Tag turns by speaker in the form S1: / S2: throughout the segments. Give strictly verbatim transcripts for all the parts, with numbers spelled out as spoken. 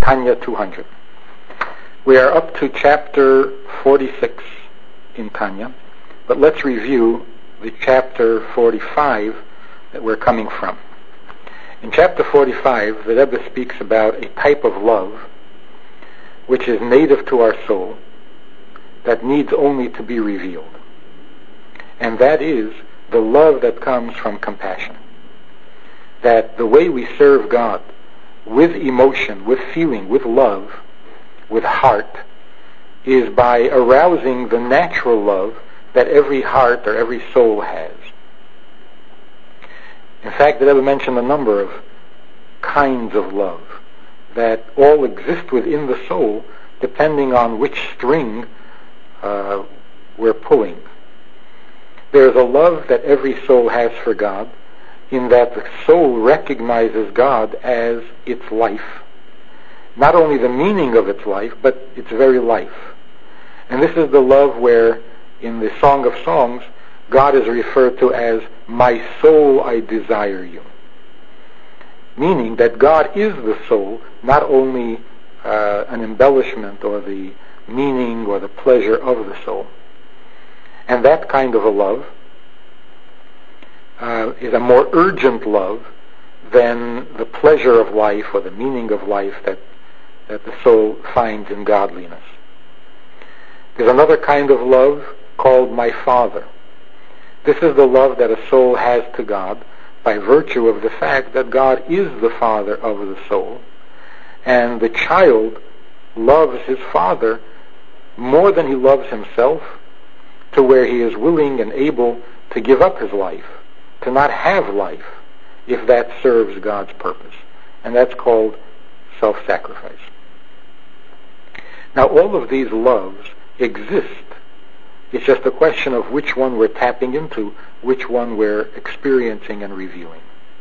S1: Tanya two hundred. We are up to chapter forty-six in Tanya, but let's review the chapter forty-five that we're coming from. In chapter forty-five, the Rebbe speaks about a type of love which is native to our soul that needs only to be revealed. And that is the love that comes from compassion. That the way we serve God with emotion, with feeling, with love, with heart, is by arousing the natural love that every heart or every soul has. In fact, the Rebbe mentioned a number of kinds of love that all exist within the soul depending on which string uh, we're pulling. There's a love that every soul has for God, in that the soul recognizes God as its life. Not only the meaning of its life, but its very life. And this is the love where, in the Song of Songs, God is referred to as, "My soul, I desire you." Meaning that God is the soul, not only uh, an embellishment or the meaning or the pleasure of the soul. And that kind of a love uh, is a more urgent love than the pleasure of life or the meaning of life that, that the soul finds in godliness. There's another kind of love called "My Father." This is the love that a soul has to God by virtue of the fact that God is the Father of the soul, and the child loves his father more than he loves himself, to where he is willing and able to give up his life, to not have life, if that serves God's purpose. And that's called self-sacrifice. Now, all of these loves exist. It's just a question of which one we're tapping into, which one we're experiencing and reviewing.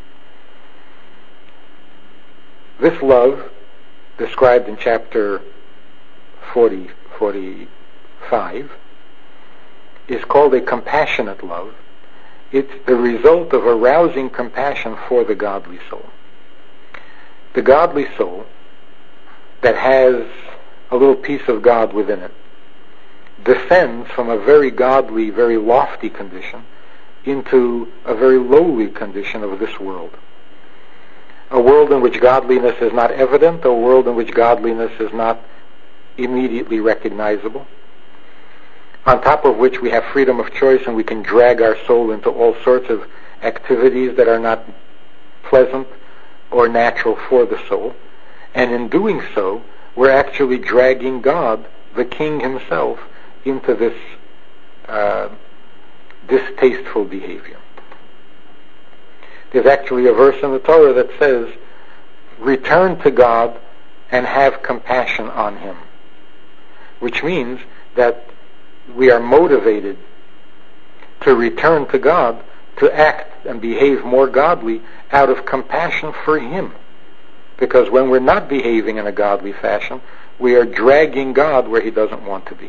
S1: This love, described in chapter forty, forty-five, is called a compassionate love. It's the result of arousing compassion for the godly soul. The godly soul that has a little piece of God within it descends from a very godly, very lofty condition into a very lowly condition of this world. A world in which godliness is not evident, a world in which godliness is not immediately recognizable, on top of which we have freedom of choice and we can drag our soul into all sorts of activities that are not pleasant or natural for the soul. And in doing so, we're actually dragging God, the King himself, into this uh, distasteful behavior. There's actually a verse in the Torah that says, "Return to God and have compassion on him," which means that we are motivated to return to God, to act and behave more godly out of compassion for him. Because when we're not behaving in a godly fashion, we are dragging God where he doesn't want to be.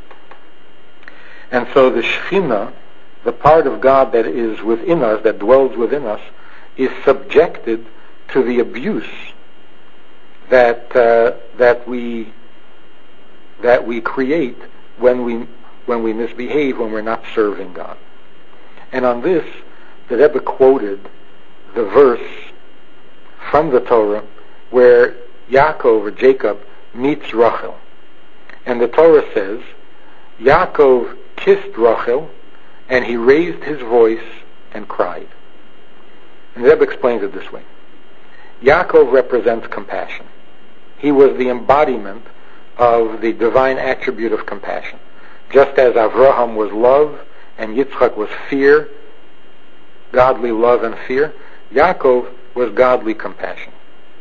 S1: And so the Shekhinah, the part of God that is within us, that dwells within us, is subjected to the abuse that uh, that we that we create when we when we misbehave, when we're not serving God. And on this, the Rebbe quoted the verse from the Torah where Yaakov, or Jacob, meets Rachel. And the Torah says, Yaakov kissed Rachel, and he raised his voice and cried. And the Rebbe explains it this way. Yaakov represents compassion. He was the embodiment of the divine attribute of compassion. Just as Avraham was love and Yitzchak was fear, godly love and fear, Yaakov was godly compassion.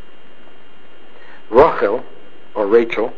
S1: Rachel, or Rachel,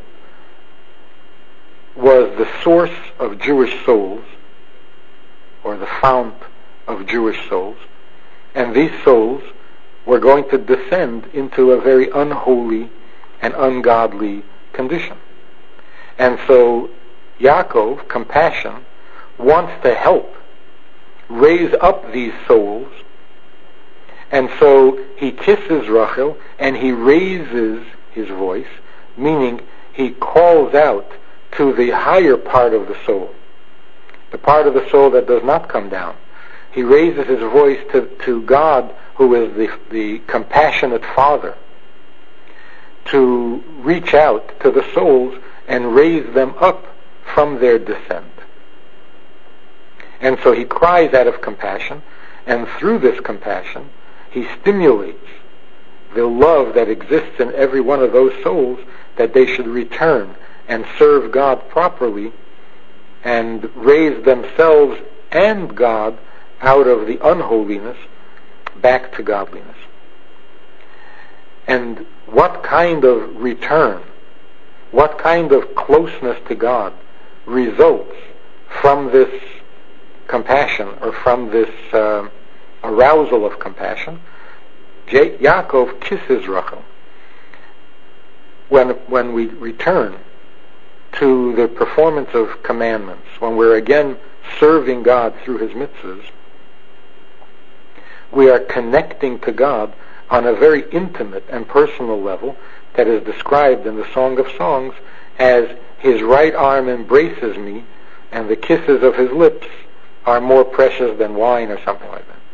S1: was the source of Jewish souls, or the fount of Jewish souls, and these souls were going to descend into a very unholy and ungodly condition. And so Yaakov, compassion, wants to help raise up these souls, and so he kisses Rachel and he raises his voice, meaning he calls out to the higher part of the soul, the part of the soul that does not come down. He raises his voice to, to God, who is the, the compassionate Father, to reach out to the souls and raise them up from their descent. And so he cries out of compassion, and through this compassion, he stimulates the love that exists in every one of those souls, that they should return and serve God properly and raise themselves and God out of the unholiness back to godliness. And what kind of return, what kind of closeness to God results from this compassion, or from this uh, arousal of compassion? J- Yaakov kisses Rachel. When, when we return to the performance of commandments, when we're again serving God through his mitzvahs, we are connecting to God on a very intimate and personal level that is described in the Song of Songs as his right arm embraces me and the kisses of his lips are more precious than wine, or something like that.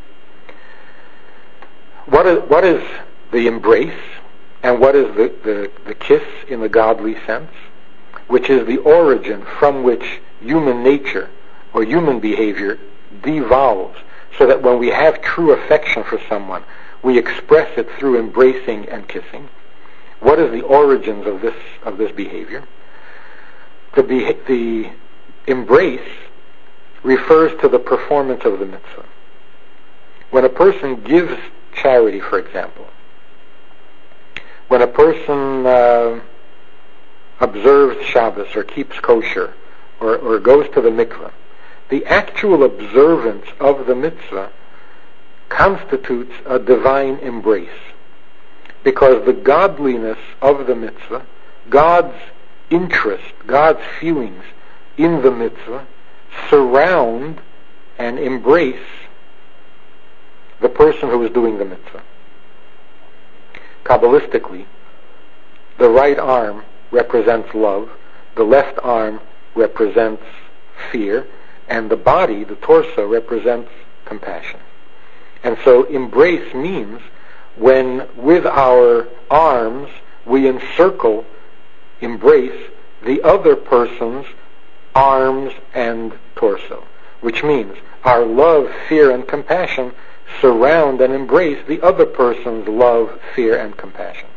S1: What is, what is the embrace, and what is the, the, the kiss in the godly sense, which is the origin from which human nature or human behavior devolves, so that when we have true affection for someone, we express it through embracing and kissing? What is the origins of this of this behavior? The, beha- the embrace refers to the performance of the mitzvah. When a person gives charity, for example, when a person uh, observes Shabbos or keeps kosher or, or goes to the mikveh, the actual observance of the mitzvah constitutes a divine embrace, because the godliness of the mitzvah, God's interest, God's feelings in the mitzvah surround and embrace the person who is doing the mitzvah. Kabbalistically, the right arm represents love, the left arm represents fear, and the body, the torso, represents compassion. And so embrace means when with our arms we encircle, embrace the other person's arms and torso, which means our love, fear, and compassion surround and embrace the other person's love, fear, and compassion.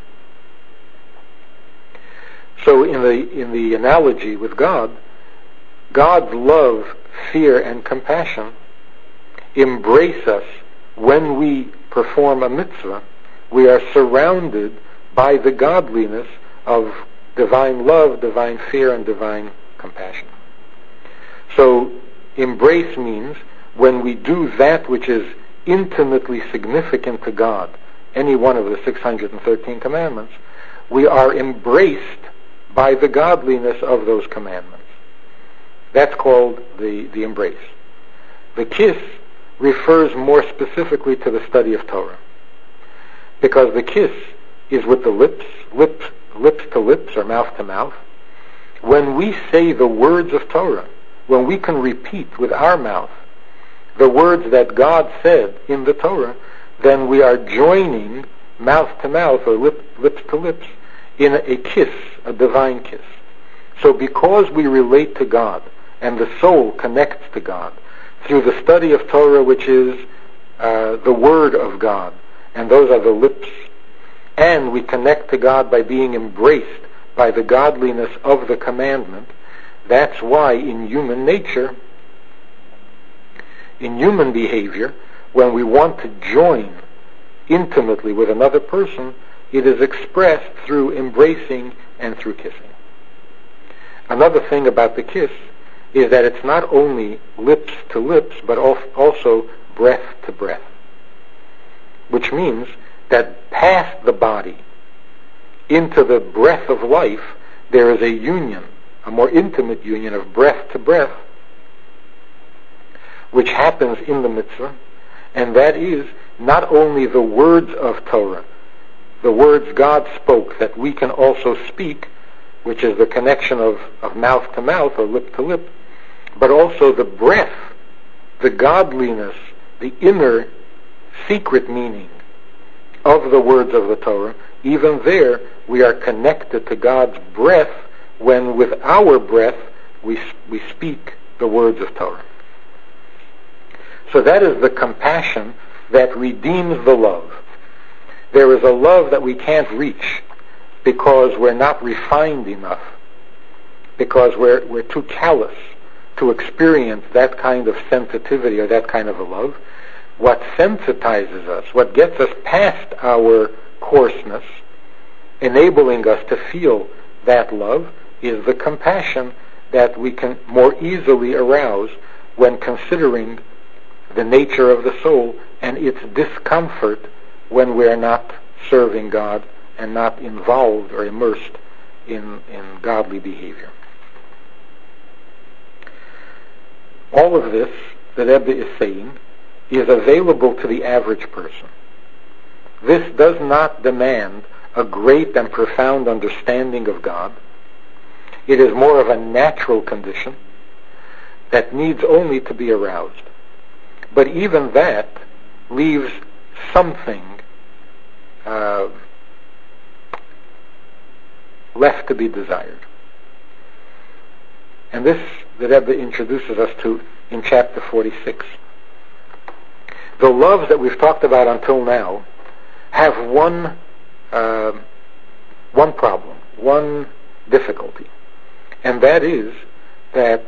S1: So in the in the analogy with God, God's love, fear, and compassion embrace us when we perform a mitzvah. We are surrounded by the godliness of divine love, divine fear, and divine compassion. So embrace means when we do that which is intimately significant to God, any one of the six hundred thirteen commandments, we are embraced by the godliness of those commandments. That's called the, the embrace. The kiss refers more specifically to the study of Torah, because the kiss is with the lips, lips, lips to lips or mouth to mouth. When we say the words of Torah, when we can repeat with our mouth the words that God said in the Torah, then we are joining mouth to mouth or lip, lips to lips in a kiss, a divine kiss. So because we relate to God and the soul connects to God through the study of Torah, which is uh, the Word of God, and those are the lips, and we connect to God by being embraced by the godliness of the commandment, that's why in human nature, in human behavior, when we want to join intimately with another person, it is expressed through embracing and through kissing. Another thing about the kiss is that it's not only lips to lips, but also breath to breath, which means that past the body into the breath of life, there is a union, a more intimate union of breath to breath, which happens in the mitzvah, and that is not only the words of Torah the words God spoke that we can also speak, which is the connection of, of mouth to mouth or lip to lip, but also the breath, the godliness, the inner secret meaning of the words of the Torah. Even there, we are connected to God's breath when with our breath we, we speak the words of Torah. So that is the compassion that redeems the love. There is a love that we can't reach because we're not refined enough, because we're, we're too callous to experience that kind of sensitivity or that kind of a love. What sensitizes us, what gets us past our coarseness, enabling us to feel that love, is the compassion that we can more easily arouse when considering the nature of the soul and its discomfort when we are not serving God and not involved or immersed in, in godly behavior. All of this that Rebbe is saying is available to the average person. This does not demand a great and profound understanding of God. It is more of a natural condition that needs only to be aroused. But even that leaves something uh, left to be desired. And this the Rebbe introduces us to in chapter forty-six. The loves that we've talked about until now have one uh, one problem, one difficulty, and that is that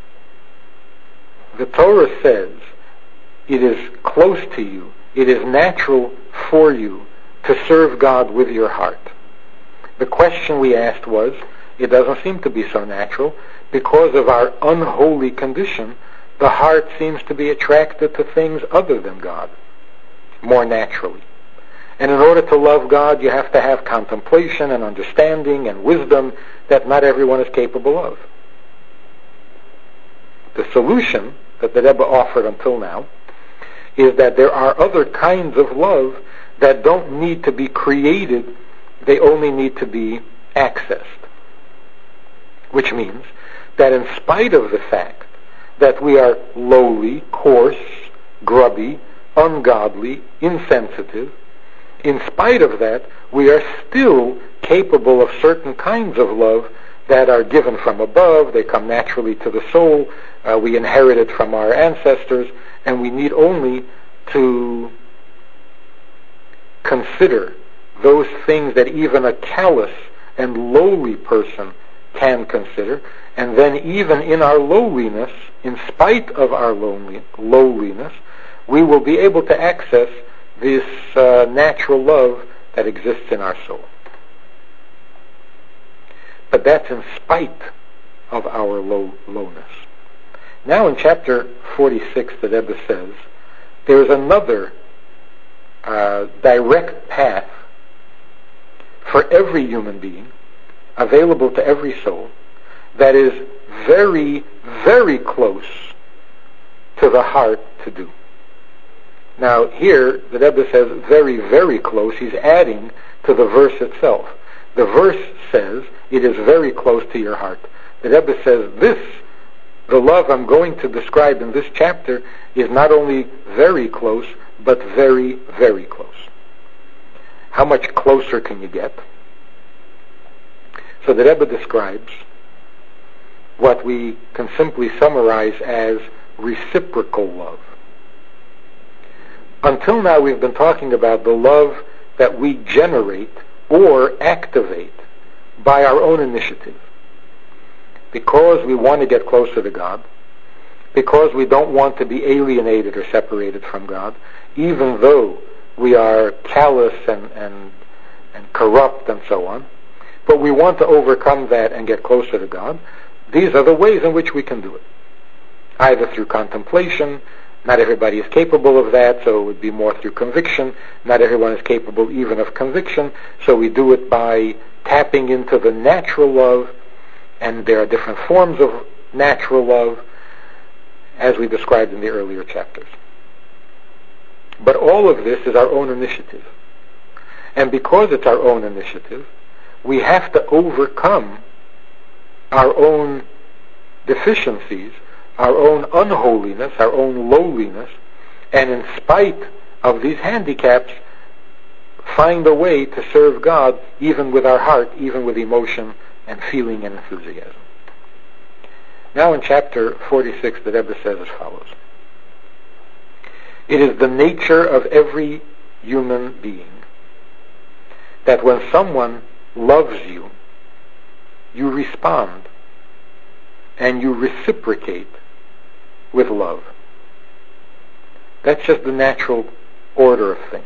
S1: the Torah says it is close to you, it is natural for you to serve God with your heart. The question we asked was, it doesn't seem to be so natural. Because of our unholy condition, the heart seems to be attracted to things other than God, more naturally. And in order to love God, you have to have contemplation and understanding and wisdom that not everyone is capable of. The solution that the Rebbe offered until now is that there are other kinds of love that don't need to be created, they only need to be accessed. Which means that in spite of the fact that we are lowly, coarse, grubby, ungodly, insensitive, in spite of that, we are still capable of certain kinds of love that are given from above. They come naturally to the soul. Uh, we inherit it from our ancestors, and we need only to consider those things that even a callous and lowly person can consider, and then even in our lowliness, in spite of our lonely, lowliness, we will be able to access this uh, natural love that exists in our soul. But that's in spite of our low, lowness. Now in chapter forty-six, the Rebbe says, there is another uh, direct path for every human being, available to every soul, that is very, very close to the heart to do. Now here, the Rebbe says very, very close. He's adding to the verse itself. The verse says it is very close to your heart. The Rebbe says this, the love I'm going to describe in this chapter, is not only very close, but very, very close. How much closer can you get? So the Rebbe describes what we can simply summarize as reciprocal love. Until now we've been talking about the love that we generate or activate by our own initiative. Because we want to get closer to God, because we don't want to be alienated or separated from God, even though we are callous and, and, and corrupt and so on, but we want to overcome that and get closer to God. These are the ways in which we can do it. Either through contemplation. Not everybody is capable of that, so it would be more through conviction. Not everyone is capable even of conviction, so we do it by tapping into the natural love, and there are different forms of natural love, as we described in the earlier chapters. But all of this is our own initiative. And because it's our own initiative, we have to overcome our own deficiencies, our own unholiness, our own lowliness, and in spite of these handicaps, find a way to serve God even with our heart, even with emotion and feeling and enthusiasm. Now in chapter forty-six, the Rebbe says as follows. It is the nature of every human being that when someone loves you, you respond and you reciprocate with love. That's just the natural order of things.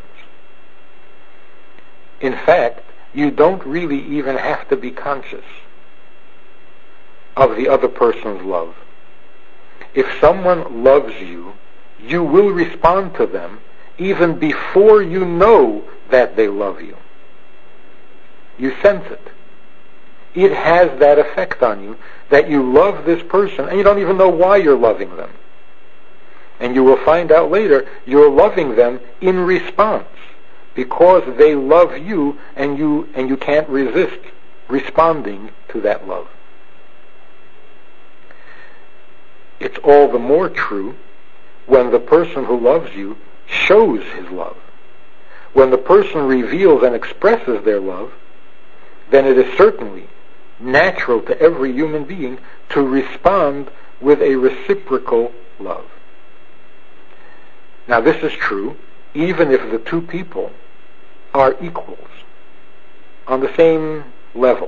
S1: In fact, you don't really even have to be conscious of the other person's love. If someone loves you, you will respond to them even before you know that they love you. You sense it. It has that effect on you that you love this person and you don't even know why you're loving them. And you will find out later you're loving them in response because they love you and you and you can't resist responding to that love. It's all the more true when the person who loves you shows his love. When the person reveals and expresses their love, then it is certainly natural to every human being to respond with a reciprocal love. Now this is true even if the two people are equals, on the same level.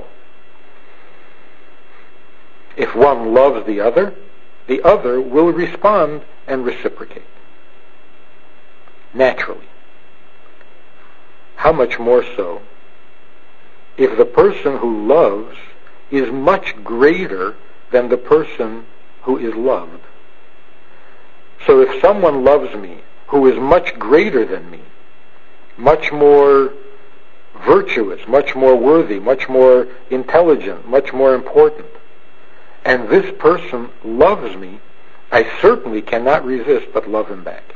S1: If one loves the other, the other will respond and reciprocate. Naturally. How much more so if the person who loves is much greater than the person who is loved. So if someone loves me who is much greater than me, much more virtuous, much more worthy, much more intelligent, much more important, and this person loves me, I certainly cannot resist but love him back.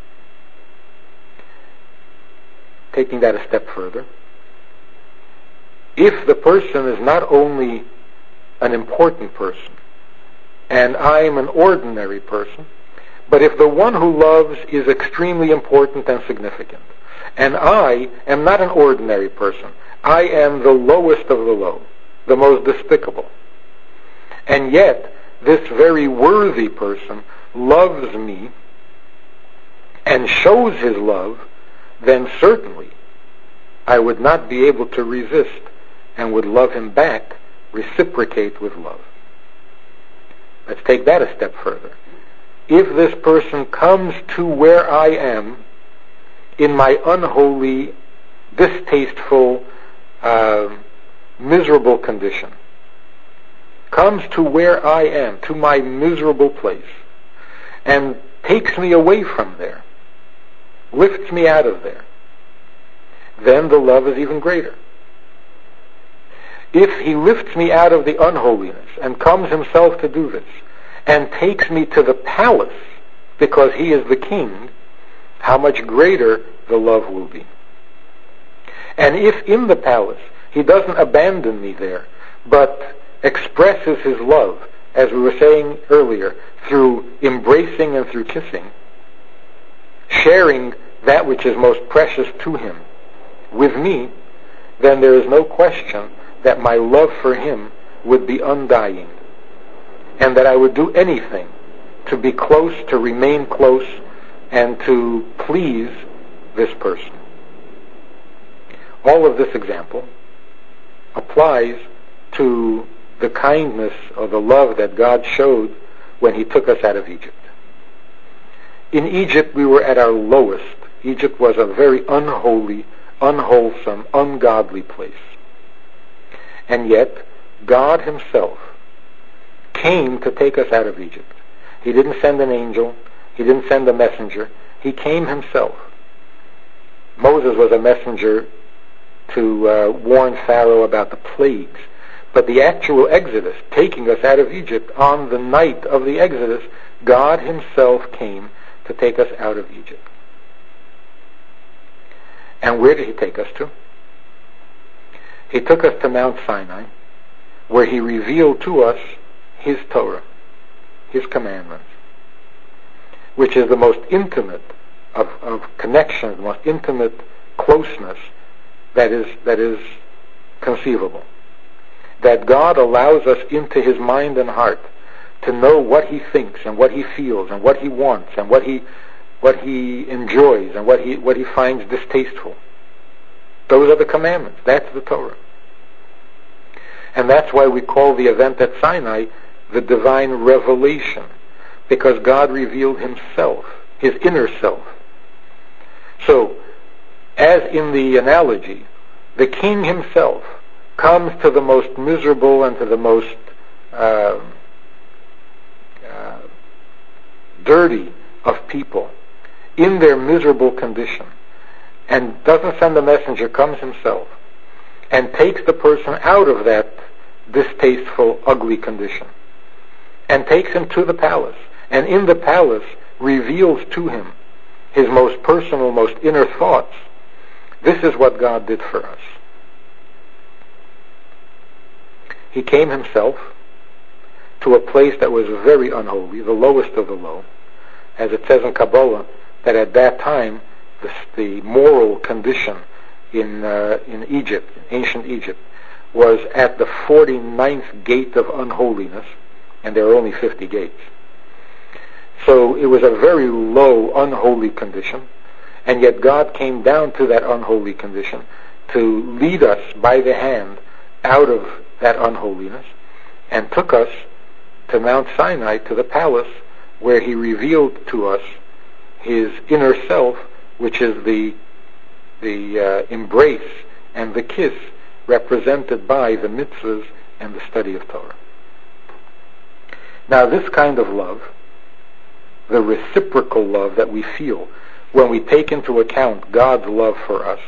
S1: Taking that a step further, if the person is not only an important person, and I am an ordinary person, but if the one who loves is extremely important and significant, and I am not an ordinary person, I am the lowest of the low, the most despicable, and yet this very worthy person loves me and shows his love, then certainly I would not be able to resist and would love him back, reciprocate with love. Let's take that a step further. If this person comes to where I am in my unholy, distasteful, uh, miserable condition, comes to where I am, to my miserable place, and takes me away from there, lifts me out of there, then the love is even greater. If he lifts me out of the unholiness and comes himself to do this, and takes me to the palace because he is the king, how much greater the love will be. And if in the palace he doesn't abandon me there, but expresses his love, as we were saying earlier, through embracing and through kissing, sharing that which is most precious to him with me, then there is no question that my love for him would be undying, and that I would do anything to be close, to remain close, and to please this person. All of this example applies to the kindness or the love that God showed when he took us out of Egypt. In Egypt we were at our lowest. Egypt was a very unholy, unwholesome, ungodly place. And yet God himself came to take us out of Egypt. He didn't send an angel. He didn't send a messenger. He came himself. Moses was a messenger to uh, warn Pharaoh about the plagues. But the actual Exodus, taking us out of Egypt, on the night of the Exodus, God himself came to take us out of Egypt. And where did he take us to? He took us to Mount Sinai, where he revealed to us his Torah, his commandments, which is the most intimate of, of connections, the most intimate closeness that is that is conceivable. That God allows us into his mind and heart to know what he thinks and what he feels and what he wants and what he what he enjoys and what he what he finds distasteful. Those are the commandments. That's the Torah. And that's why we call the event at Sinai the divine revelation, because God revealed himself, his inner self. So, as in the analogy, the king himself comes to the most miserable and to the most uh, uh, dirty of people in their miserable condition, and doesn't send a messenger, comes himself and takes the person out of that distasteful, ugly condition and takes him to the palace, and in the palace reveals to him his most personal, most inner thoughts. This is what God did for us. He came himself to a place that was very unholy, the lowest of the low, as it says in Kabbalah, that at that time the, the moral condition in uh, in Egypt, in ancient Egypt, was at the forty-ninth gate of unholiness, and there are only fifty gates. So it was a very low, unholy condition, and yet God came down to that unholy condition to lead us by the hand out of that unholiness, and took us to Mount Sinai, to the palace, where he revealed to us his inner self, which is the the uh, embrace and the kiss represented by the mitzvahs and the study of Torah. Now, this kind of love, the reciprocal love that we feel when we take into account God's love for us,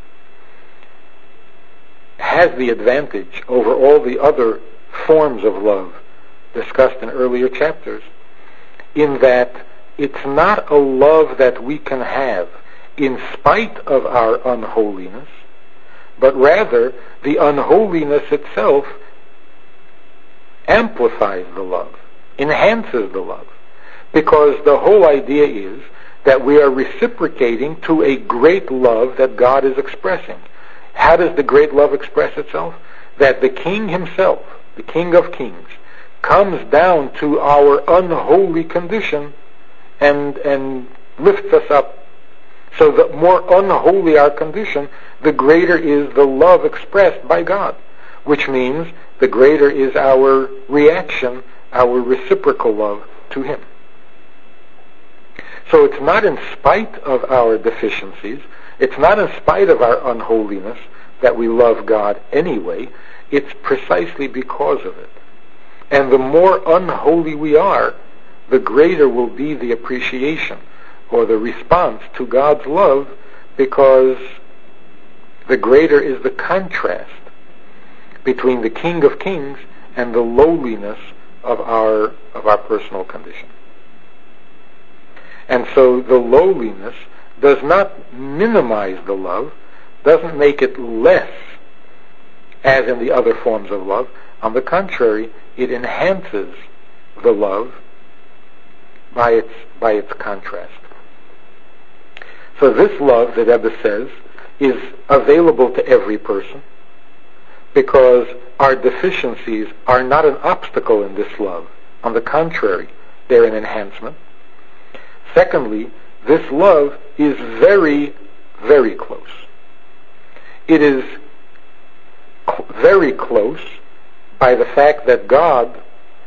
S1: has the advantage over all the other forms of love discussed in earlier chapters, in that it's not a love that we can have in spite of our unholiness, but rather the unholiness itself amplifies the love, enhances the love, because the whole idea is that we are reciprocating to a great love that God is expressing. How does the great love express itself? That the King himself, the King of Kings, comes down to our unholy condition and and lifts us up. So the more unholy our condition, the greater is the love expressed by God, which means the greater is our reaction, our reciprocal love to him. So it's not in spite of our deficiencies, it's not in spite of our unholiness that we love God anyway, it's precisely because of it. And the more unholy we are, the greater will be the appreciation or the response to God's love, because the greater is the contrast between the King of Kings and the lowliness of our of our personal condition. And so the lowliness does not minimize the love, doesn't make it less, as in the other forms of love. On the contrary, it enhances the love by its by its contrast. So this love, the Rebbe says, is available to every person, because our deficiencies are not an obstacle in this love. On the contrary, they're an enhancement. Secondly, this love is very, very close. It is cl- very close by the fact that God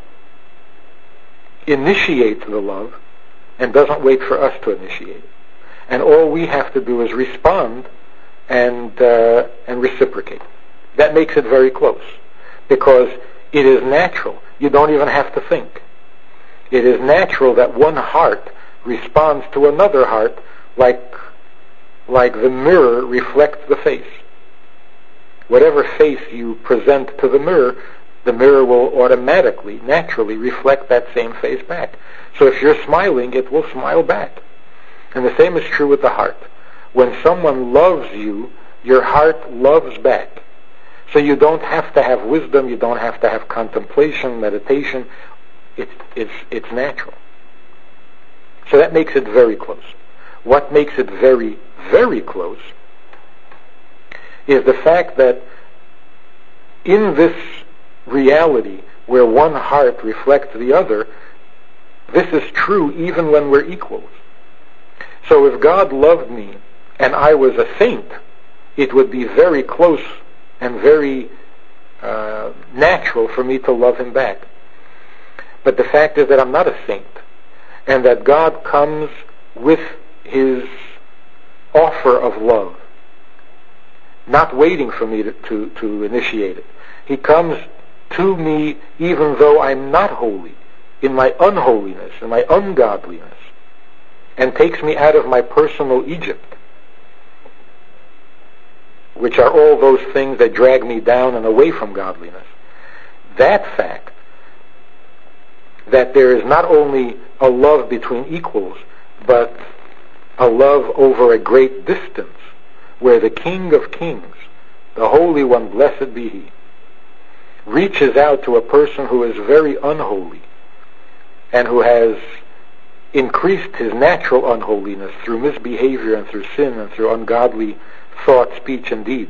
S1: initiates the love and doesn't wait for us to initiate it. And all we have to do is respond and uh, and reciprocate. That makes it very close, because it is natural. You don't even have to think. It is natural that one heart responds to another heart like like the mirror reflects the face. Whatever face you present to the mirror, the mirror will automatically, naturally reflect that same face back. So if you're smiling, it will smile back. And the same is true with the heart. When someone loves you, your heart loves back. So you don't have to have wisdom, you don't have to have contemplation, meditation. It's, it's, it's natural. So that makes it very close. What makes it very, very close is the fact that in this reality where one heart reflects the other, this is true even when we're equals. So if God loved me and I was a saint, it would be very close and very uh, natural for me to love him back. But the fact is that I'm not a saint, and that God comes with his offer of love, not waiting for me to, to, to initiate it. He comes to me even though I'm not holy, in my unholiness, in my ungodliness, and takes me out of my personal Egypt, which are all those things that drag me down and away from godliness. That fact, that there is not only a love between equals, but a love over a great distance, where the King of Kings, the Holy One, blessed be He, reaches out to a person who is very unholy and who has increased his natural unholiness through misbehavior and through sin and through ungodly thought, speech, and deed.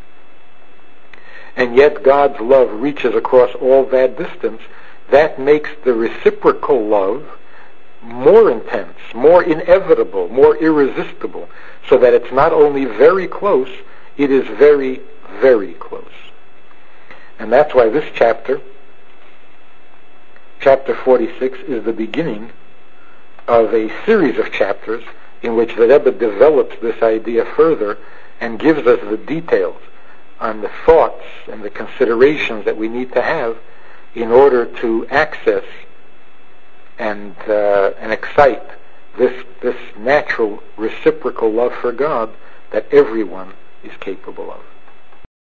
S1: And yet God's love reaches across all that distance. That makes the reciprocal love more intense, more inevitable, more irresistible, so that it's not only very close, it is very, very close. And that's why this chapter, chapter forty-six, is the beginning of a series of chapters in which the Rebbe develops this idea further and gives us the details on the thoughts and the considerations that we need to have in order to access and uh, and excite this this natural reciprocal love for God that everyone is capable of.